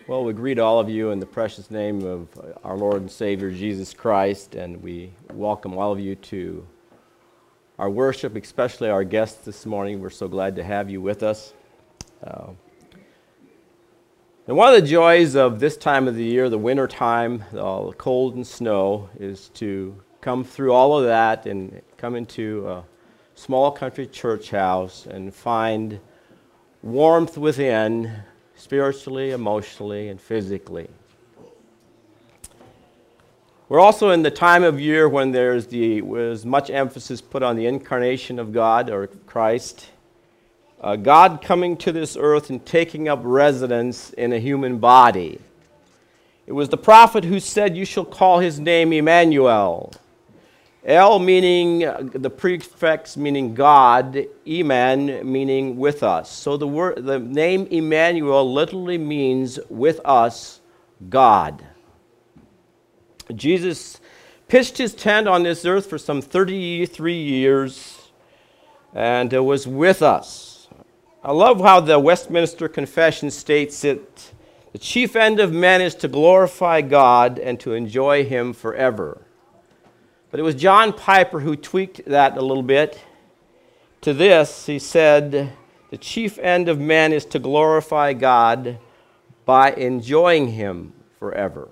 Well, we greet all of you in the precious name of our Lord and Savior Jesus Christ, and we welcome all of you to our worship, especially our guests this morning. We're so glad to have you with us. And one of the joys of this time of the year, the winter time, all the cold and snow, is to come through all of that and come into a small country church house and find warmth within, spiritually, emotionally, and physically. We're also in the time of year when was much emphasis put on the incarnation of God, or Christ. God coming to this earth and taking up residence in a human body. It was the prophet who said, "You shall call his name Emmanuel." El meaning the prefix meaning God, Eman meaning with us. So the name Emmanuel literally means with us, God. Jesus pitched his tent on this earth for some 33 years and was with us. I love how the Westminster Confession states it, the chief end of men is to glorify God and to enjoy him forever. But it was John Piper who tweaked that a little bit. To this, he said, the chief end of men is to glorify God by enjoying him forever.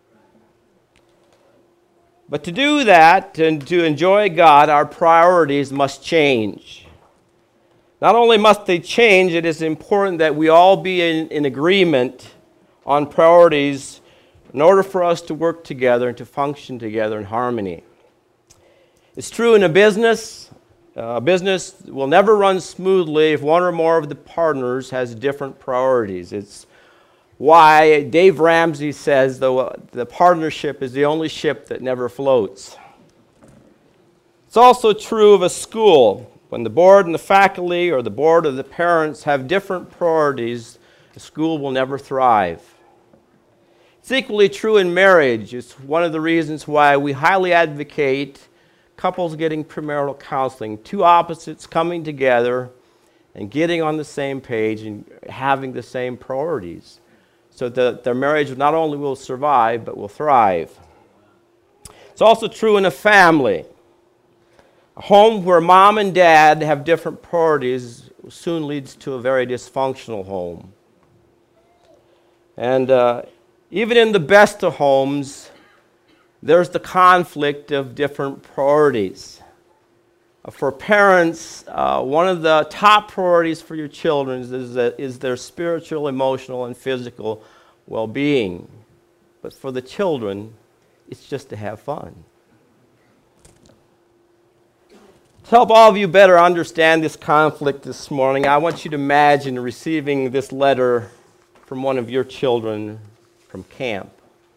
But to do that, and to enjoy God, our priorities must change. Not only must they change, it is important that we all be in agreement on priorities in order for us to work together and to function together in harmony. It's true in a business. A business will never run smoothly if one or more of the partners has different priorities. It's why Dave Ramsey says the partnership is the only ship that never floats. It's also true of a school. When the board and the faculty or the board of the parents have different priorities, the school will never thrive. It's equally true in marriage. It's one of the reasons why we highly advocate couples getting premarital counseling, two opposites coming together and getting on the same page and having the same priorities so that their marriage not only will survive but will thrive. It's also true in a family. A home where mom and dad have different priorities soon leads to a very dysfunctional home. And even in the best of homes, there's the conflict of different priorities. For parents, one of the top priorities for your children is their spiritual, emotional, and physical well-being. But for the children, it's just to have fun. To help all of you better understand this conflict this morning, I want you to imagine receiving this letter from one of your children from camp.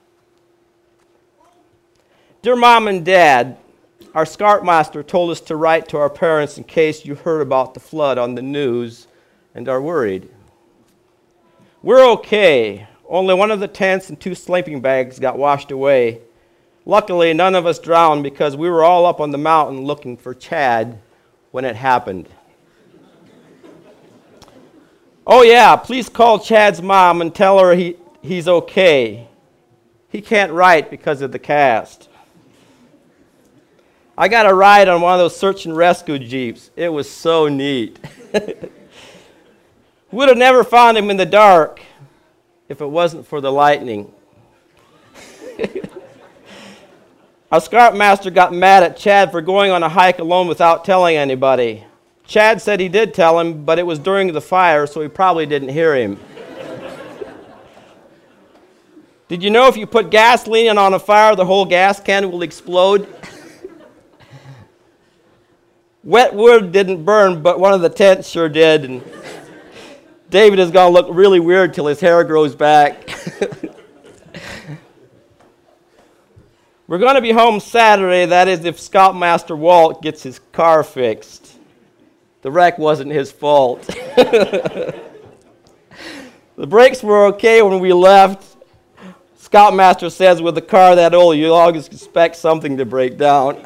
Dear Mom and Dad, our Scoutmaster told us to write to our parents in case you heard about the flood on the news and are worried. We're okay. Only one of the tents and 2 sleeping bags got washed away. Luckily, none of us drowned because we were all up on the mountain looking for Chad when it happened. Oh yeah, please call Chad's mom and tell her he's okay. He can't write because of the cast. I got a ride on one of those search and rescue jeeps. It was so neat. Would have never found him in the dark if it wasn't for the lightning. Our Scoutmaster got mad at Chad for going on a hike alone without telling anybody. Chad said he did tell him, but it was during the fire, so he probably didn't hear him. Did you know if you put gasoline on a fire, the whole gas can will explode? Wet wood didn't burn, but one of the tents sure did. And David is going to look really weird till his hair grows back. We're going to be home Saturday, that is if Scoutmaster Walt gets his car fixed. The wreck wasn't his fault. The brakes were okay when we left. Scoutmaster says with a car that old, you always expect something to break down.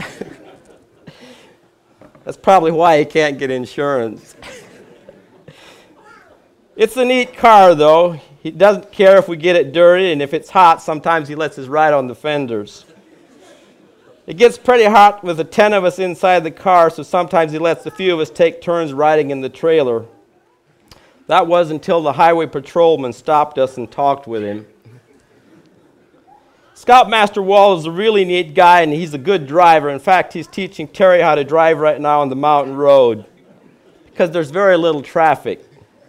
That's probably why he can't get insurance. It's a neat car, though. He doesn't care if we get it dirty, and if it's hot, sometimes he lets us ride on the fenders. It gets pretty hot with the 10 of us inside the car, so sometimes he lets a few of us take turns riding in the trailer. That was until the highway patrolman stopped us and talked with him. Scoutmaster Wall is a really neat guy, and he's a good driver. In fact, he's teaching Terry how to drive right now on the mountain road because there's very little traffic.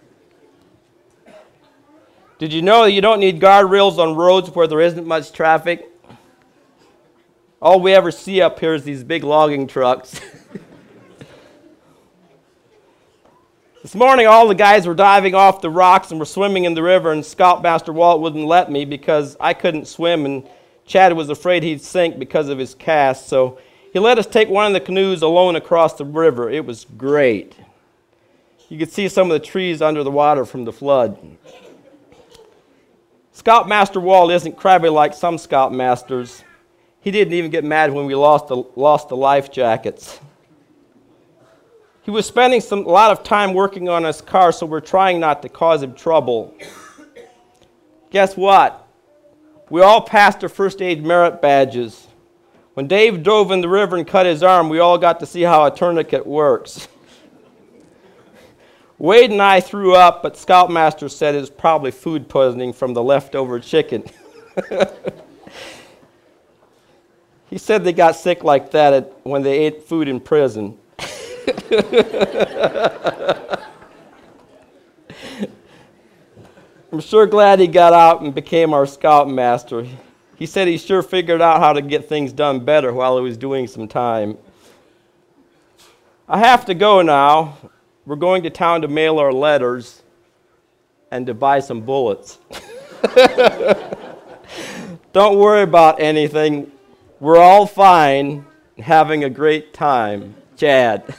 Did you know that you don't need guardrails on roads where there isn't much traffic? All we ever see up here is these big logging trucks. This morning, all the guys were diving off the rocks and were swimming in the river, and Scoutmaster Walt wouldn't let me because I couldn't swim, and Chad was afraid he'd sink because of his cast, so he let us take one of the canoes alone across the river. It was great. You could see some of the trees under the water from the flood. Scoutmaster Walt isn't crabby like some scoutmasters. He didn't even get mad when we lost the life jackets. He was spending a lot of time working on his car, so we're trying not to cause him trouble. Guess what? We all passed our first aid merit badges. When Dave dove in the river and cut his arm, we all got to see how a tourniquet works. Wade and I threw up, but Scoutmaster said it was probably food poisoning from the leftover chicken. He said they got sick like that when they ate food in prison. I'm sure glad he got out and became our scoutmaster. He said he sure figured out how to get things done better while he was doing some time. I have to go now. We're going to town to mail our letters and to buy some bullets. Don't worry about anything. We're all fine, having a great time. Chad.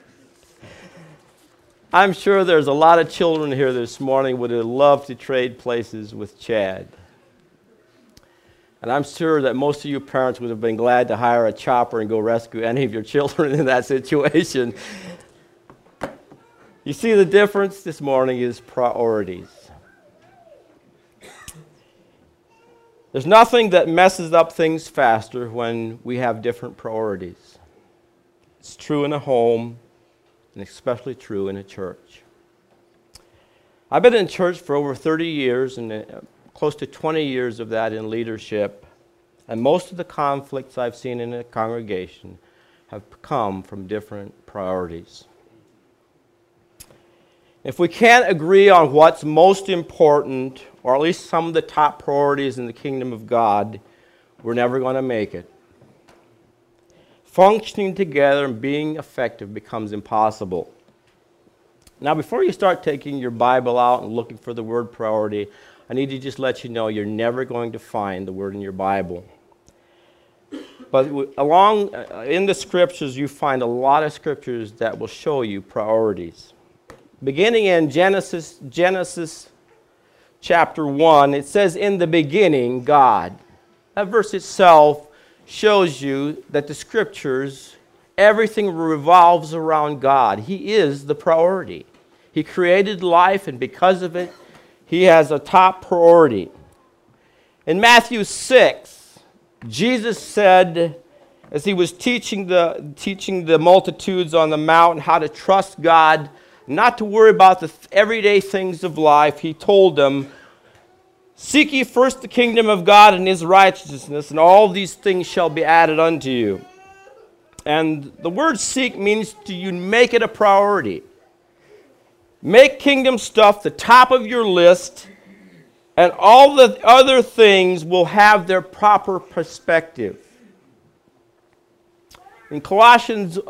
I'm sure there's a lot of children here this morning who would have loved to trade places with Chad. And I'm sure that most of you parents would have been glad to hire a chopper and go rescue any of your children in that situation. You see, the difference this morning is priorities. There's nothing that messes up things faster when we have different priorities. It's true in a home, and especially true in a church. I've been in church for over 30 years, and close to 20 years of that in leadership, and most of the conflicts I've seen in a congregation have come from different priorities. If we can't agree on what's most important, or at least some of the top priorities in the kingdom of God, we're never going to make it. Functioning together and being effective becomes impossible. Now, before you start taking your Bible out and looking for the word priority, I need to just let you know you're never going to find the word in your Bible. But in the scriptures, you find a lot of scriptures that will show you priorities. Beginning in Genesis chapter 1, it says, "In the beginning, God." That verse itself shows you that the scriptures, everything revolves around God. He is the priority. He created life, and because of it, he has a top priority. In Matthew 6, Jesus said, as he was teaching the multitudes on the mountain how to trust God, not to worry about the everyday things of life, he told them, "Seek ye first the kingdom of God and his righteousness, and all these things shall be added unto you." And the word seek means to make it a priority. Make kingdom stuff the top of your list, and all the other things will have their proper perspective. In Colossians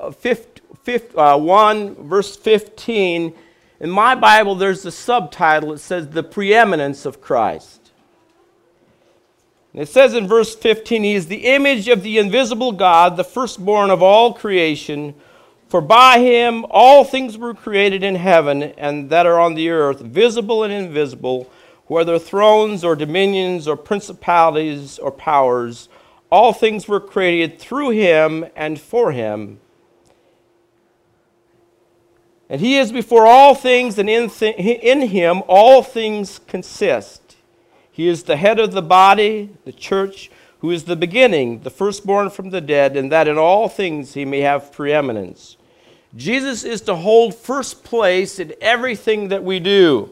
1, verse 15, in my Bible there's a subtitle. It says, "The Preeminence of Christ." And it says in verse 15, "He is the image of the invisible God, the firstborn of all creation. For by him all things were created in heaven and that are on the earth, visible and invisible, whether thrones or dominions or principalities or powers. All things were created through him and for him." And he is before all things, and in him all things consist. He is the head of the body, the church, who is the beginning, the firstborn from the dead, and that in all things he may have preeminence. Jesus is to hold first place in everything that we do.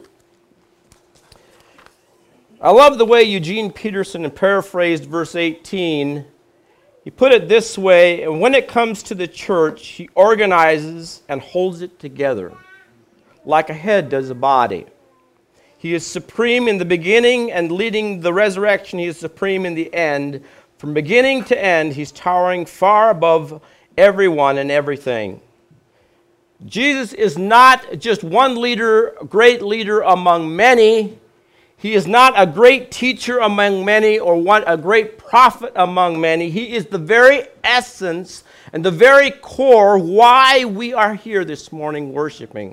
I love the way Eugene Peterson paraphrased verse 18. He put it this way, and when it comes to the church, he organizes and holds it together, like a head does a body. He is supreme in the beginning, and leading the resurrection, he is supreme in the end. From beginning to end, he's towering far above everyone and everything. Jesus is not just one leader, a great leader among many. He is not a great teacher among many or a great prophet among many. He is the very essence and the very core why we are here this morning worshiping.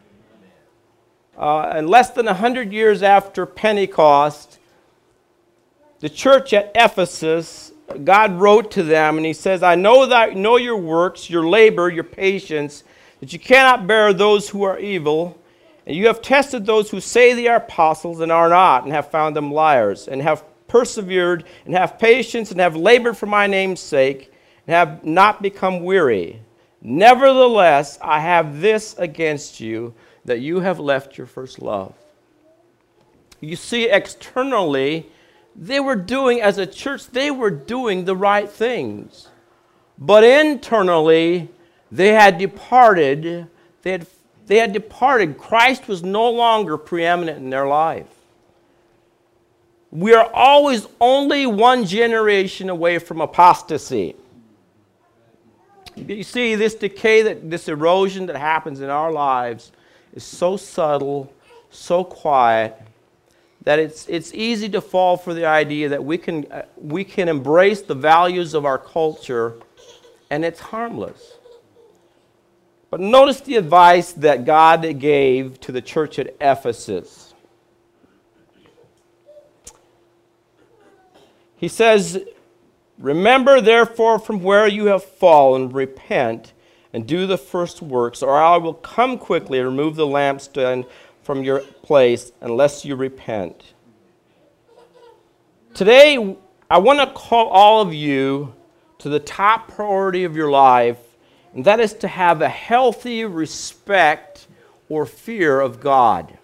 And less than 100 years after Pentecost, the church at Ephesus, God wrote to them and he says, I know your works, your labor, your patience, that you cannot bear those who are evil. And you have tested those who say they are apostles and are not, and have found them liars, and have persevered, and have patience, and have labored for my name's sake, and have not become weary. Nevertheless, I have this against you, that you have left your first love. You see, externally, they were doing, as a church, they were doing the right things. But internally, they had departed. They had departed. Christ was no longer preeminent in their life. We are always only one generation away from apostasy. You see, this decay, this erosion that happens in our lives is so subtle, so quiet, that it's easy to fall for the idea that we can embrace the values of our culture and it's harmless. But notice the advice that God gave to the church at Ephesus. He says, remember therefore from where you have fallen, repent, and do the first works, or I will come quickly and remove the lampstand from your place unless you repent. Today, I want to call all of you to the top priority of your life, and that is to have a healthy respect or fear of God.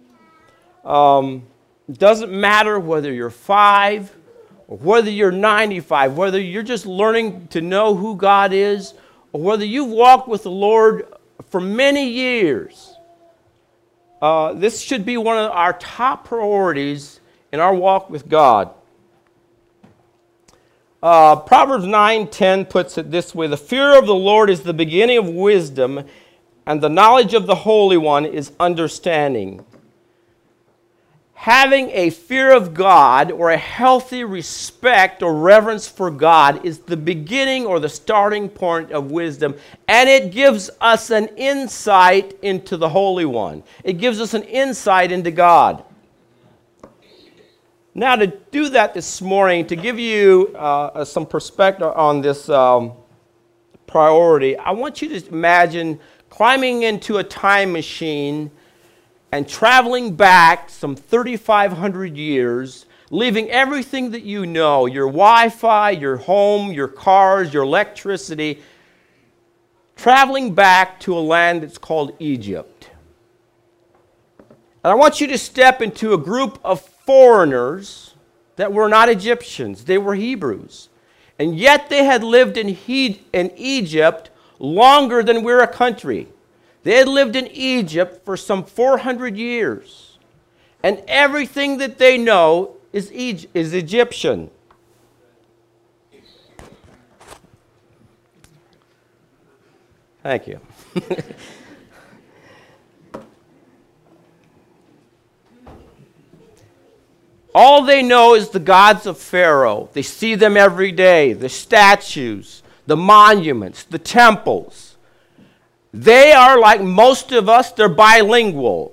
It doesn't matter whether you're 5 or whether you're 95, whether you're just learning to know who God is, or whether you've walked with the Lord for many years. This should be one of our top priorities in our walk with God. Proverbs 9:10 puts it this way, the fear of the Lord is the beginning of wisdom, and the knowledge of the Holy One is understanding. Having a fear of God or a healthy respect or reverence for God is the beginning or the starting point of wisdom, and it gives us an insight into the Holy One. It gives us an insight into God. Now, to do that this morning, to give you some perspective on this priority, I want you to imagine climbing into a time machine and traveling back some 3,500 years, leaving everything that you know, your Wi-Fi, your home, your cars, your electricity, traveling back to a land that's called Egypt. And I want you to step into a group of foreigners that were not Egyptians. They were Hebrews. And yet they had lived in Egypt longer than we're a country. They had lived in Egypt for some 400 years. And everything that they know is Egyptian. Thank you. All they know is the gods of Pharaoh. They see them every day, the statues, the monuments, the temples. They are like most of us, they're bilingual.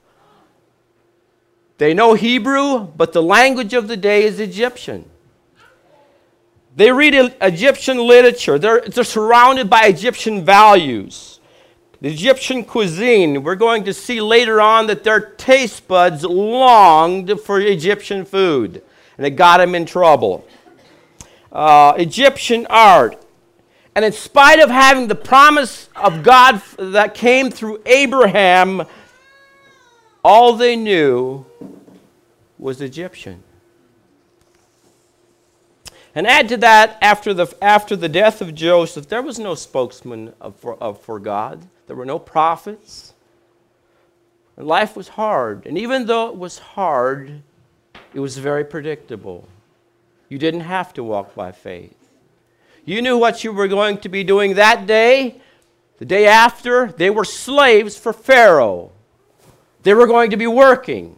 They know Hebrew, but the language of the day is Egyptian. They read Egyptian literature. They're surrounded by Egyptian values. The Egyptian cuisine, we're going to see later on that their taste buds longed for Egyptian food, and it got them in trouble. Egyptian art. And in spite of having the promise of God that came through Abraham, all they knew was Egyptian. And add to that, after the death of Joseph, there was no spokesman for God. There were no prophets. And life was hard. And even though it was hard, it was very predictable. You didn't have to walk by faith. You knew what you were going to be doing that day. The day after, they were slaves for Pharaoh. They were going to be working.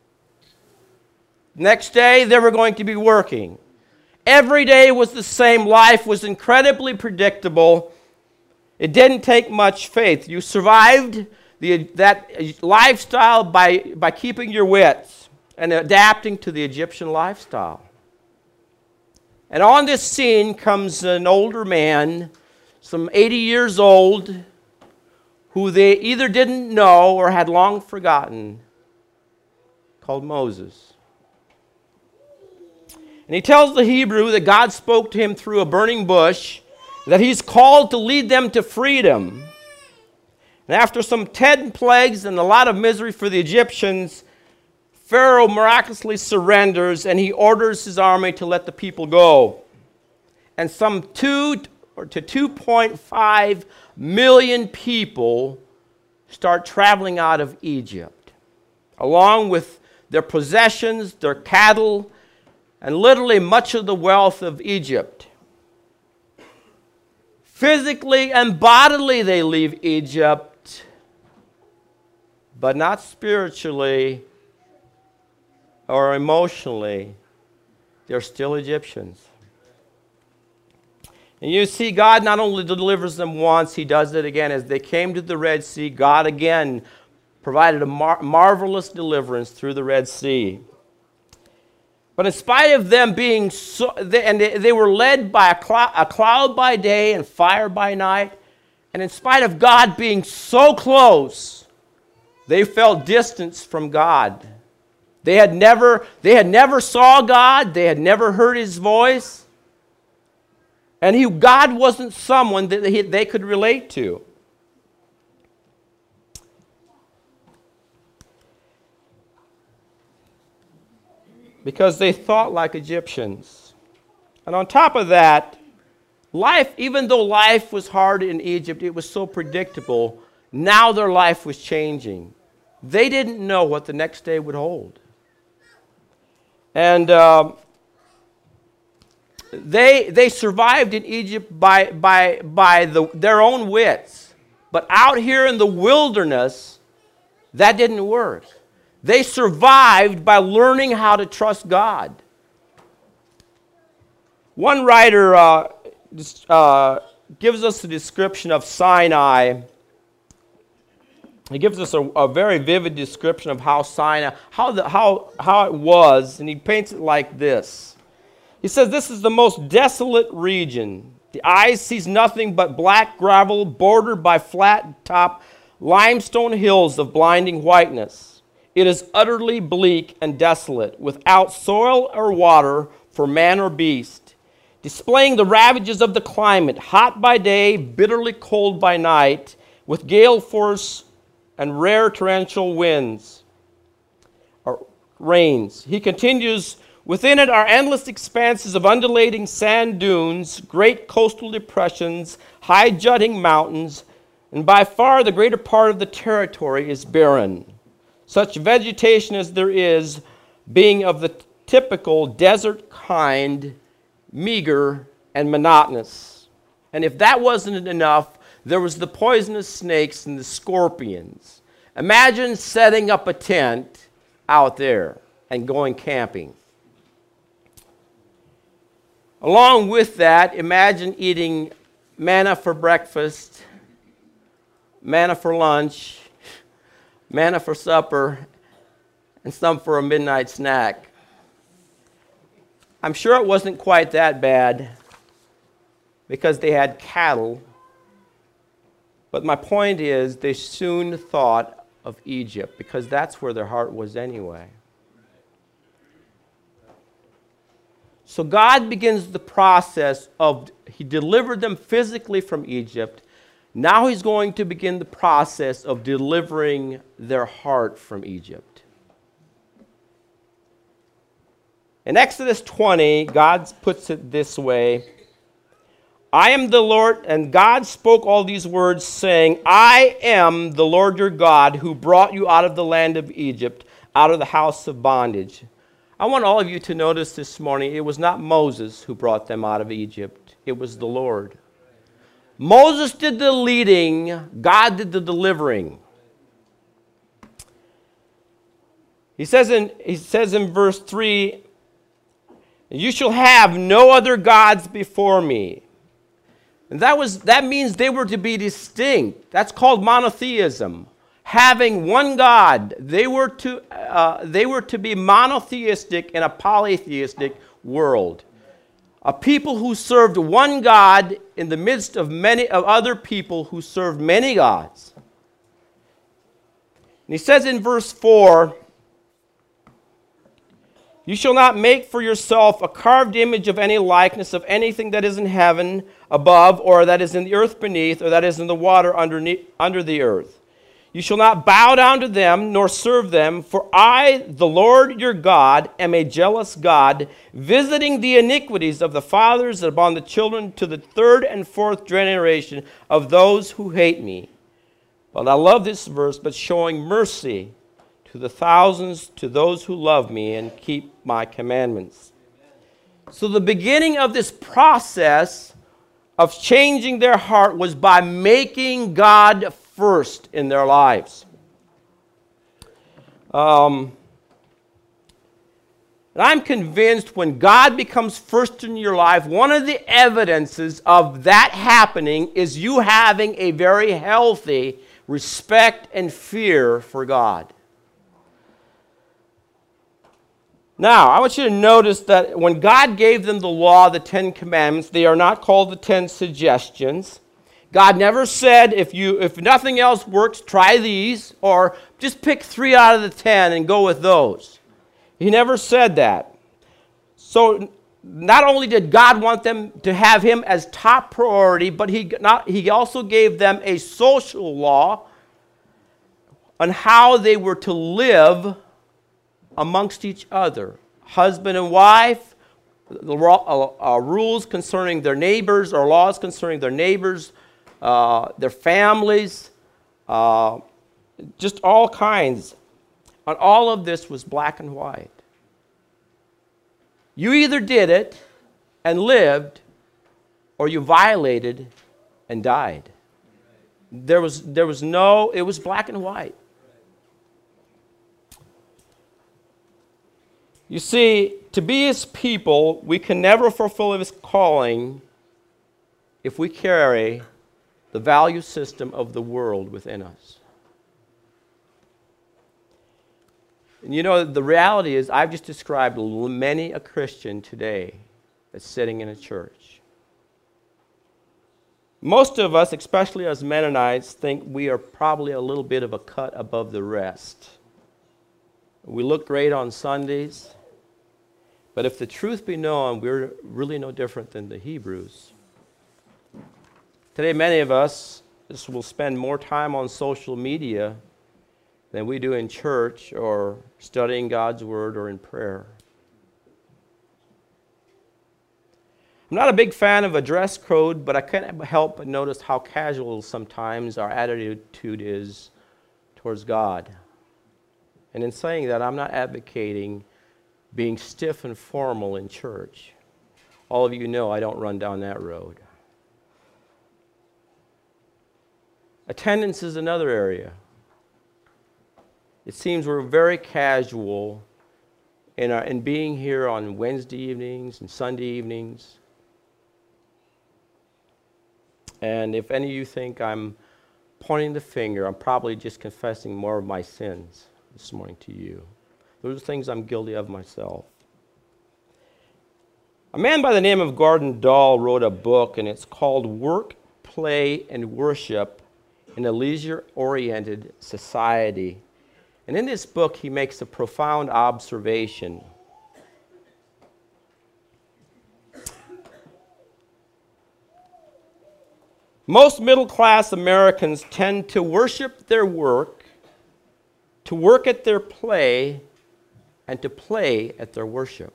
Next day, they were going to be working. Every day was the same. Life was incredibly predictable. It didn't take much faith. You survived that lifestyle by keeping your wits and adapting to the Egyptian lifestyle. And on this scene comes an older man, some 80 years old, who they either didn't know or had long forgotten, called Moses. And he tells the Hebrew that God spoke to him through a burning bush, that he's called to lead them to freedom. And after some 10 plagues and a lot of misery for the Egyptians, Pharaoh miraculously surrenders and he orders his army to let the people go. And some 2 to 2.5 million people start traveling out of Egypt, along with their possessions, their cattle, and literally much of the wealth of Egypt. Physically and bodily they leave Egypt, but not spiritually or emotionally. They're still Egyptians. And you see, God not only delivers them once, he does it again. As they came to the Red Sea, God again provided a marvelous deliverance through the Red Sea. But in spite of them being they were led by a cloud by day and fire by night, and in spite of God being so close, they felt distance from God. They had never saw God. They had never heard his voice. And God wasn't someone that they could relate to. Because they thought like Egyptians. And on top of that, even though life was hard in Egypt, it was so predictable, now their life was changing. They didn't know what the next day would hold. And they survived in Egypt by their own wits. But out here in the wilderness, that didn't work. They survived by learning how to trust God. One writer gives us a description of Sinai. He gives us a very vivid description of how Sinai, how it was, and he paints it like this. He says, "This is the most desolate region. The eye sees nothing but black gravel bordered by flat-top limestone hills of blinding whiteness. It is utterly bleak and desolate, without soil or water for man or beast, displaying the ravages of the climate, hot by day, bitterly cold by night, with gale force and rare torrential winds or rains." He continues, "Within it are endless expanses of undulating sand dunes, great coastal depressions, high jutting mountains, and by far the greater part of the territory is barren. Such vegetation as there is, being of the typical desert kind, meager and monotonous. And if that wasn't enough, there was the poisonous snakes and the scorpions. Imagine setting up a tent out there and going camping. Along with that, imagine eating manna for breakfast, manna for lunch, manna for supper, and some for a midnight snack. I'm sure it wasn't quite that bad because they had cattle, But my point is, they soon thought of Egypt because that's where their heart was anyway. So God begins the process of, he delivered them physically from Egypt. Now he's going to begin the process of delivering their heart from Egypt. In Exodus 20, God puts it this way. I am the Lord, and God spoke all these words, saying, I am the Lord your God who brought you out of the land of Egypt, out of the house of bondage. I want all of you to notice this morning, it was not Moses who brought them out of Egypt. It was the Lord. Moses did the leading, God did the delivering. He says in verse 3, you shall have no other gods before me. And that means they were to be distinct. That's called monotheism. Having one God. They were to be monotheistic in a polytheistic world. A people who served one God in the midst of many of other people who served many gods. And he says in verse 4, you shall not make for yourself a carved image of any likeness of anything that is in heaven above, or that is in the earth beneath, or that is in the water under the earth. You shall not bow down to them, nor serve them, for I, the Lord your God, am a jealous God, visiting the iniquities of the fathers upon the children to the third and fourth generation of those who hate me. But I love this verse, but showing mercy to the thousands, to those who love me and keep my commandments. So the beginning of this process of changing their heart was by making God first in their lives. And I'm convinced when God becomes first in your life, one of the evidences of that happening is you having a very healthy respect and fear for God. Now, I want you to notice that when God gave them the law, the 10 commandments, they are not called the 10 suggestions. God never said, if nothing else works, try these, or just pick 3 out of the 10 and go with those. He never said that. So not only did God want them to have him as top priority, but he also gave them a social law on how they were to live amongst each other. Husband and wife, the rules concerning their neighbors, or laws concerning their neighbors, their families, just all kinds. And all of this was black and white. You either did it and lived, or you violated and died. There was no, it was black and white. You see, to be his people, we can never fulfill his calling if we carry the value system of the world within us. And you know, the reality is, I've just described many a Christian today that's sitting in a church. Most of us, especially as Mennonites, think we are probably a little bit of a cut above the rest. We look great on Sundays, but if the truth be known, we're really no different than the Hebrews. Today, many of us will spend more time on social media than we do in church or studying God's Word or in prayer. I'm not a big fan of a dress code, but I can't help but notice how casual sometimes our attitude is towards God. And in saying that, I'm not advocating being stiff and formal in church. All of you know I don't run down that road. Attendance is another area. It seems we're very casual in being here on Wednesday evenings and Sunday evenings. And if any of you think I'm pointing the finger, I'm probably just confessing more of my sins this morning to you. Those are things I'm guilty of myself. A man by the name of Gordon Dahl wrote a book, and it's called Work, Play, and Worship in a leisure-oriented society. And in this book, he makes a profound observation. Most middle-class Americans tend to worship their work, to work at their play, and to play at their worship.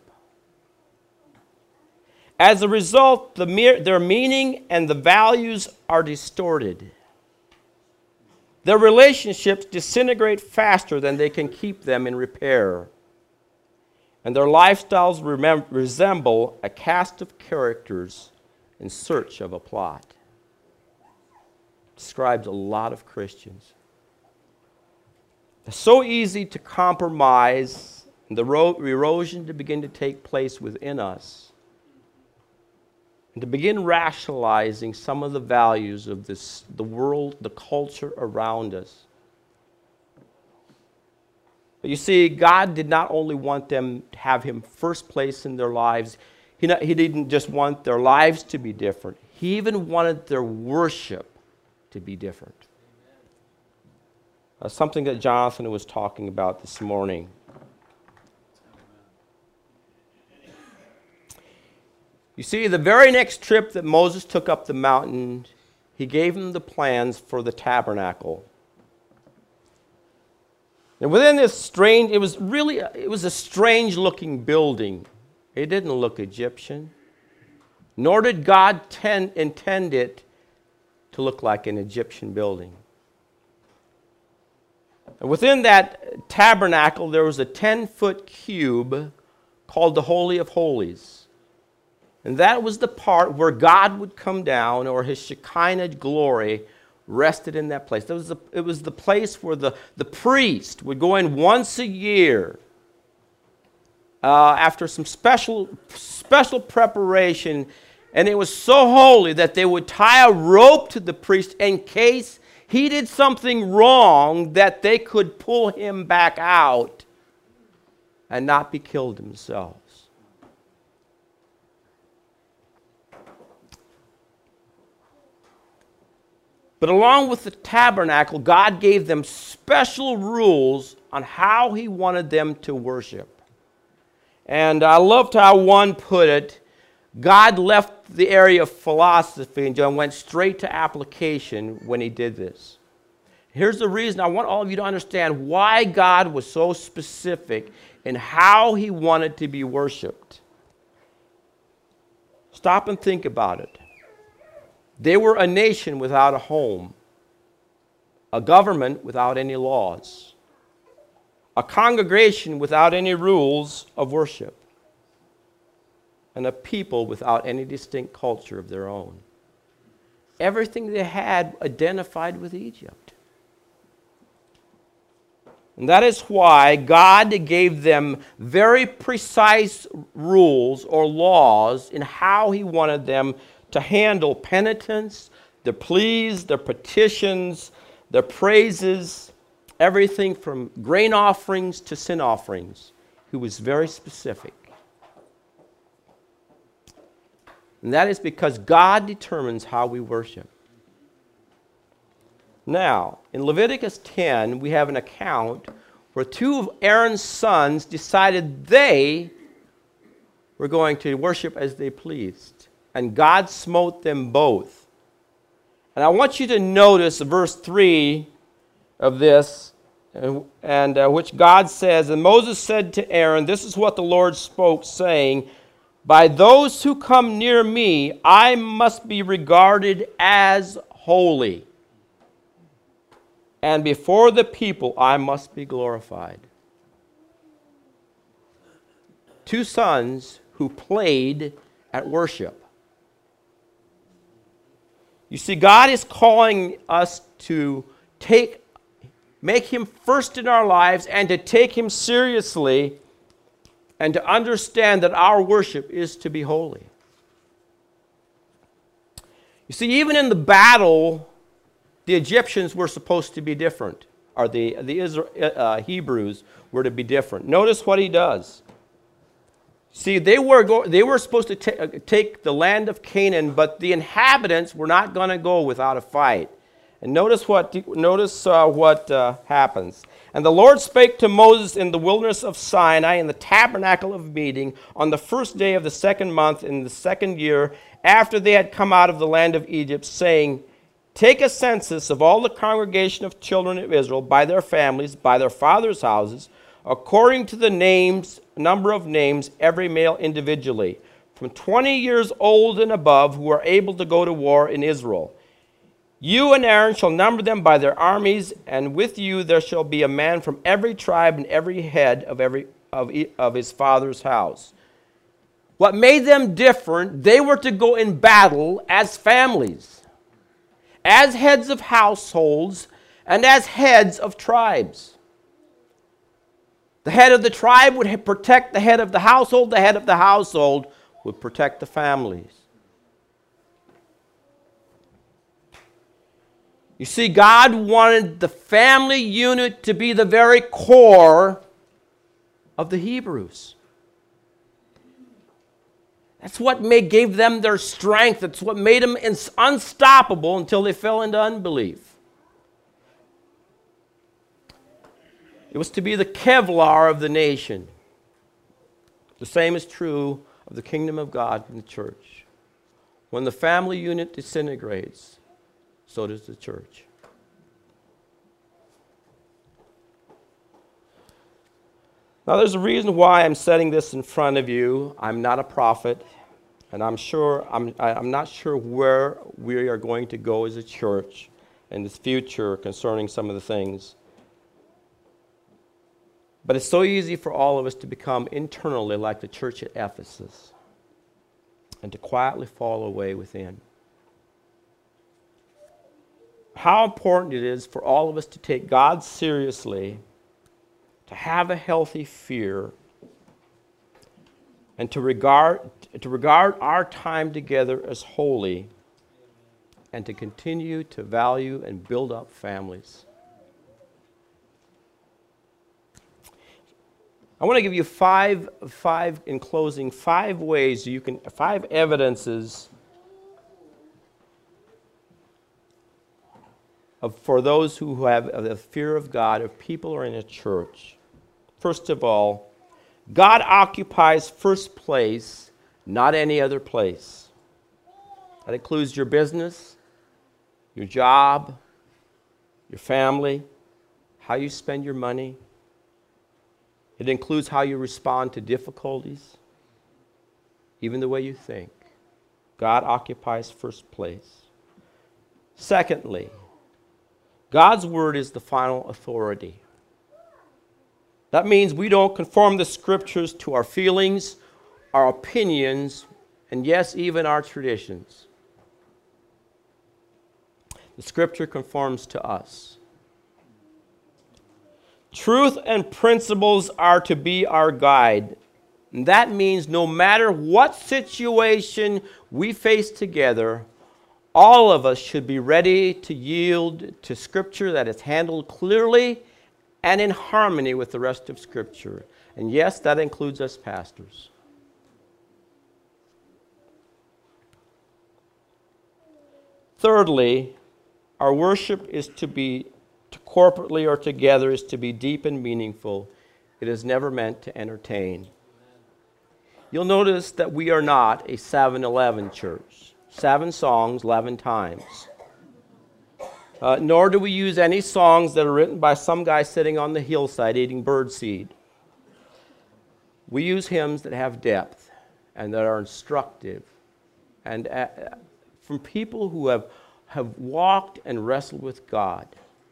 As a result, their meaning and the values are distorted. Their relationships disintegrate faster than they can keep them in repair. And their lifestyles resemble a cast of characters in search of a plot. Describes a lot of Christians. It's so easy to compromise and the erosion to begin to take place within us, and to begin rationalizing some of the values of the world, the culture around us. But you see, God did not only want them to have Him first place in their lives. He didn't just want their lives to be different. He even wanted their worship to be different. Something that Jonathan was talking about this morning. You see, the very next trip that Moses took up the mountain, he gave him the plans for the tabernacle. And within this strange, it was a strange-looking building. It didn't look Egyptian, nor did God intend it to look like an Egyptian building. And within that tabernacle, there was a 10-foot cube called the Holy of Holies. And that was the part where God would come down, or His Shekinah glory rested in that place. It was the place where the priest would go in once a year after some special preparation, and it was so holy that they would tie a rope to the priest in case he did something wrong, that they could pull him back out and not be killed themselves. But along with the tabernacle, God gave them special rules on how He wanted them to worship. And I loved how one put it. God left the area of philosophy and went straight to application when He did this. Here's the reason I want all of you to understand why God was so specific in how He wanted to be worshiped. Stop and think about it. They were a nation without a home, a government without any laws, a congregation without any rules of worship, and a people without any distinct culture of their own. Everything they had identified with Egypt. And that is why God gave them very precise rules or laws in how He wanted them to handle penitence, their pleas, their petitions, their praises, everything from grain offerings to sin offerings. He was very specific. And that is because God determines how we worship. Now, in Leviticus 10, we have an account where two of Aaron's sons decided they were going to worship as they pleased. And God smote them both. And I want you to notice verse 3 of this, which God says, "And Moses said to Aaron, this is what the Lord spoke, saying, by those who come near me, I must be regarded as holy. And before the people, I must be glorified." Two sons who played at worship. You see, God is calling us to make Him first in our lives and to take Him seriously and to understand that our worship is to be holy. You see, even in the battle, the Egyptians were supposed to be different, or the Hebrews were to be different. Notice what He does. See, they were supposed to take the land of Canaan, but the inhabitants were not going to go without a fight. And notice what happens. And the Lord spake to Moses in the wilderness of Sinai in the tabernacle of meeting on the first day of the second month in the second year after they had come out of the land of Egypt, saying, Take a census of all the congregation of children of Israel by their families, by their fathers' houses, according to the number of names, every male individually, from 20 years old and above, who are able to go to war in Israel. You and Aaron shall number them by their armies, and with you there shall be a man from every tribe and every head of his father's house. What made them different, they were to go in battle as families, as heads of households, and as heads of tribes. The head of the tribe would protect the head of the household. The head of the household would protect the families. You see, God wanted the family unit to be the very core of the Hebrews. That's what gave them their strength. That's what made them unstoppable until they fell into unbelief. It was to be the Kevlar of the nation. The same is true of the kingdom of God in the church. When the family unit disintegrates, so does the church. Now, there's a reason why I'm setting this in front of you. I'm not a prophet, and I'm not sure where we are going to go as a church in the future concerning some of the things. But it's so easy for all of us to become internally like the church at Ephesus and to quietly fall away within. How important it is for all of us to take God seriously, to have a healthy fear, and to regard our time together as holy, and to continue to value and build up families. I want to give you five in closing, 5 ways you can, 5 evidences for those who have the fear of God, if people are in a church. First of all, God occupies first place, not any other place. That includes your business, your job, your family, how you spend your money. It includes how you respond to difficulties, even the way you think. God occupies first place. Secondly, God's word is the final authority. That means we don't conform the scriptures to our feelings, our opinions, and yes, even our traditions. The scripture conforms to us. Truth and principles are to be our guide. And that means no matter what situation we face together, all of us should be ready to yield to Scripture that is handled clearly and in harmony with the rest of Scripture. And yes, that includes us pastors. Thirdly, our worship is to be corporately or together is to be deep and meaningful. It is never meant to entertain. You'll notice that we are not a 7-11 church. 7 songs, 11 times. Nor do we use any songs that are written by some guy sitting on the hillside eating birdseed. We use hymns that have depth and that are instructive, and from people who have walked and wrestled with God.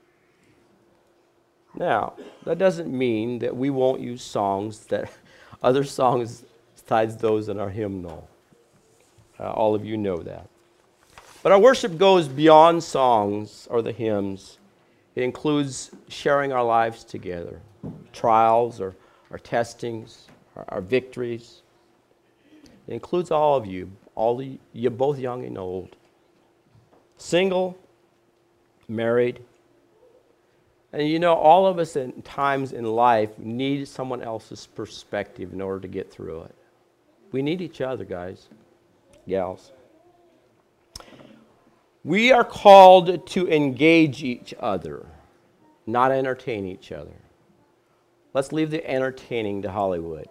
Now, that doesn't mean that we won't use songs that other songs besides those in our hymnal. All of you know that. But our worship goes beyond songs or the hymns. It includes sharing our lives together, trials or our testings, our victories. It includes all of you, you both young and old, single, married. And you know, all of us at times in life need someone else's perspective in order to get through it. We need each other, guys, gals. We are called to engage each other, not entertain each other. Let's leave the entertaining to Hollywood.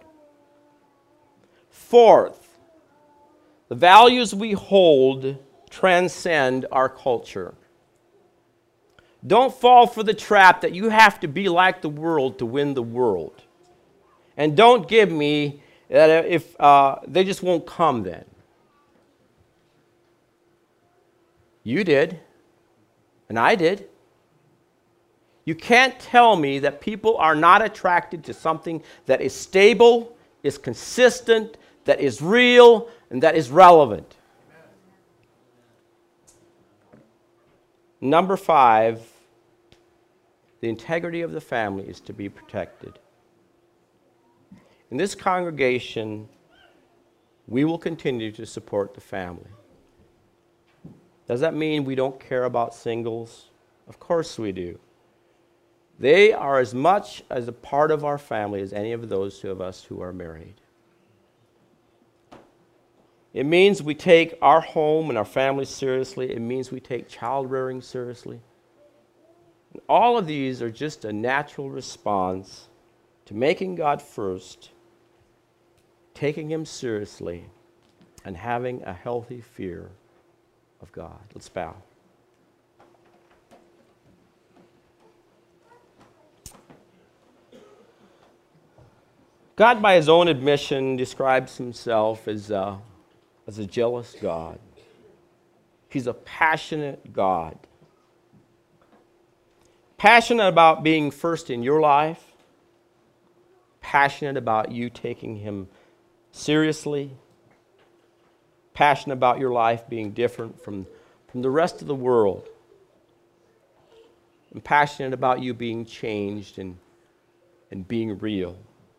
Fourth, the values we hold transcend our culture. Don't fall for the trap that you have to be like the world to win the world. And don't give me that if they just won't come then. You did, and I did. You can't tell me that people are not attracted to something that is stable, is consistent, that is real, and that is relevant. Number 5, the integrity of the family is to be protected. In this congregation, we will continue to support the family. Does that mean we don't care about singles? Of course we do. They are as much as a part of our family as any of those of us who are married. It means we take our home and our family seriously. It means we take child rearing seriously. And all of these are just a natural response to making God first, taking Him seriously, and having a healthy fear of God. Let's bow. God, by His own admission, describes Himself as a jealous God. He's a passionate God. Passionate about being first in your life. Passionate about you taking Him seriously. Passionate about your life being different from the rest of the world. And passionate about you being changed and being real.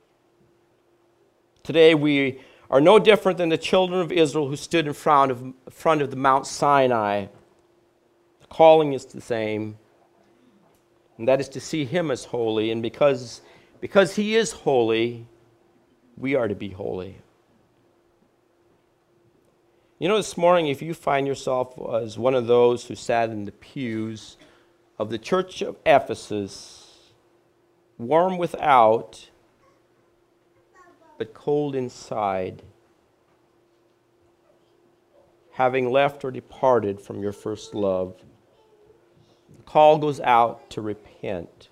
Today we are no different than the children of Israel who stood in front of the Mount Sinai. The calling is the same, and that is to see Him as holy. And because He is holy, we are to be holy. You know, this morning, if you find yourself as one of those who sat in the pews of the church of Ephesus, warm without, but cold inside, having left or departed from your first love, the call goes out to repent.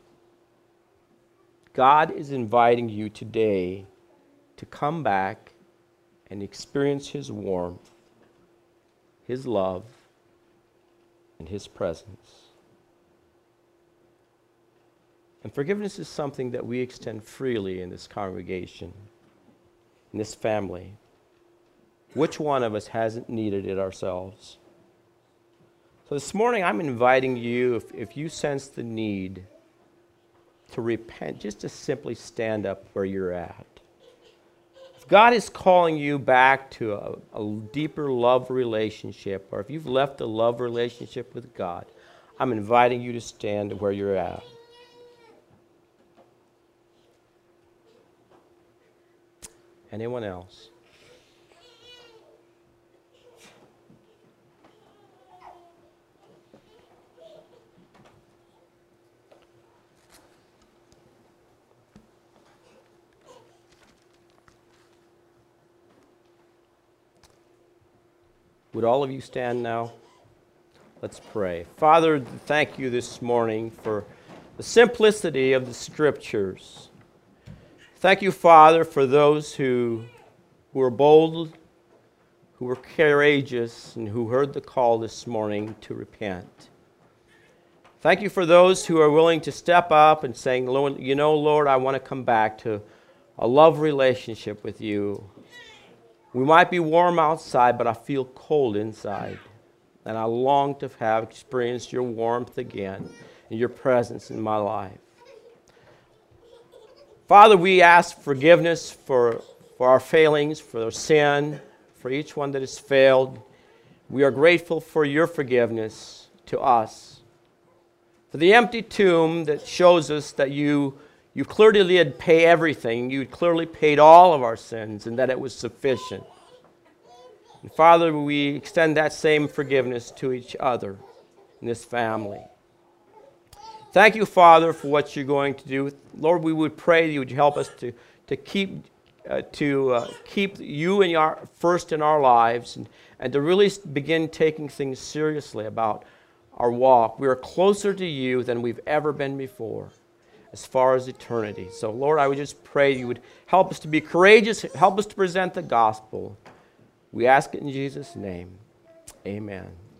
God is inviting you today to come back and experience His warmth, His love, and His presence. And forgiveness is something that we extend freely in this congregation, in this family. Which one of us hasn't needed it ourselves? So this morning I'm inviting you, if you sense the need to repent, just to simply stand up where you're at. If God is calling you back to a deeper love relationship, or if you've left a love relationship with God, I'm inviting you to stand where you're at. Anyone else? Would all of you stand now? Let's pray. Father, thank you this morning for the simplicity of the Scriptures. Thank you, Father, for those who were bold, who were courageous, and who heard the call this morning to repent. Thank you for those who are willing to step up and saying, you know, Lord, I want to come back to a love relationship with you. We might be warm outside, but I feel cold inside. And I long to have experienced your warmth again and your presence in my life. Father, we ask forgiveness for our failings, for our sin, for each one that has failed. We are grateful for your forgiveness to us. For the empty tomb that shows us that you clearly did pay everything. You clearly paid all of our sins and that it was sufficient. And Father, we extend that same forgiveness to each other in this family. Thank you, Father, for what you're going to do. Lord, we would pray that you would help us to keep you and first in our lives, and to really begin taking things seriously about our walk. We are closer to you than we've ever been before as far as eternity. So, Lord, I would just pray you would help us to be courageous, help us to present the gospel. We ask it in Jesus' name. Amen.